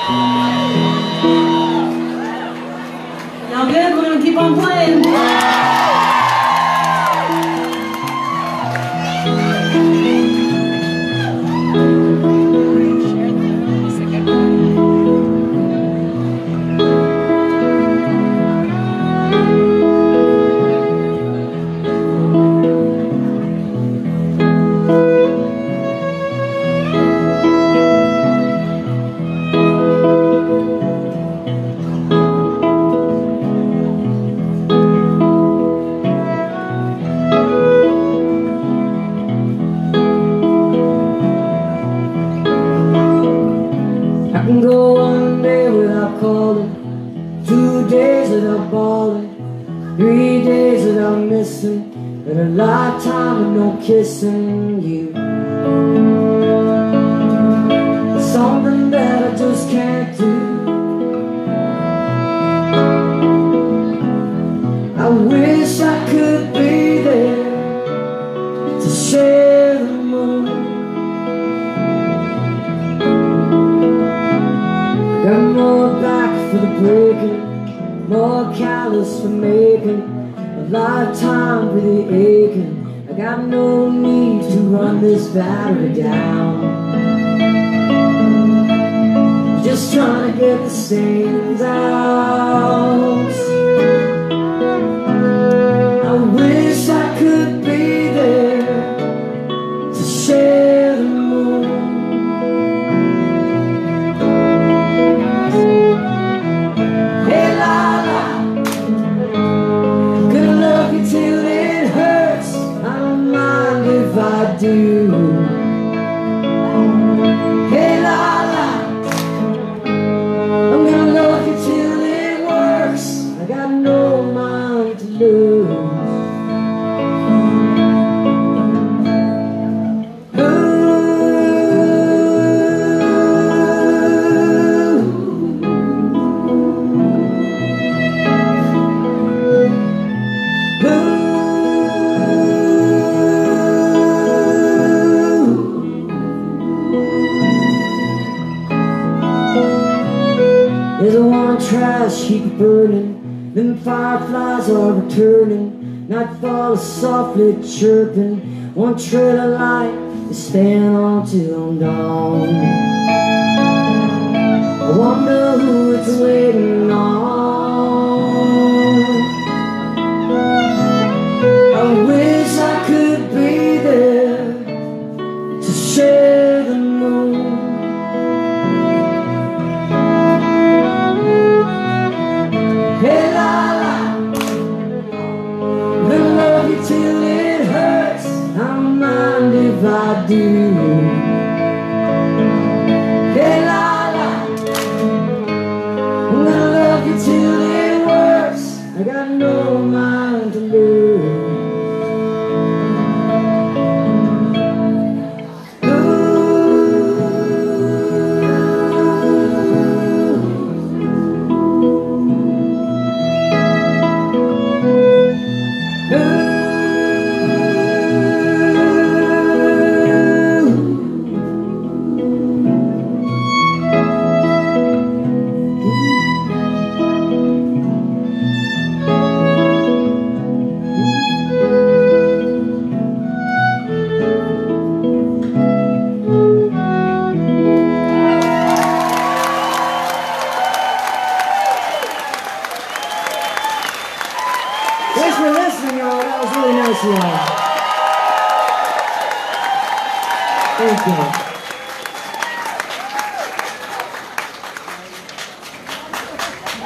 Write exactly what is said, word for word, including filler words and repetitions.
Y'all good? We're gonna keep on playing. I can go one day without calling, two days without balling, three days without missing, but a lifetime of no kissing you. Something that I just can't do. I wish I could be there to share the moon. Got more back for the breaking, more callous for making a lifetime for the aching. I got no need to run this battery down. Just trying to get the stains out. I wish I could be there to share the moon. If I do, hey la la, I'm gonna love you till it works. I got no mind to lose. There's a one trash heap burning, then fireflies are returning. Nightfall is softly chirping, one trail of light is staying on till dawn. I wonder who it's waiting on. I wish I could be there to share the moon. Hey la la, gonna love you till it hurts. I don't mind if I do. Hey la la, I'm gonna love you till it works. I got no mind to lose. Thanks for listening, y'all. That was really nice, y'all. Thank you.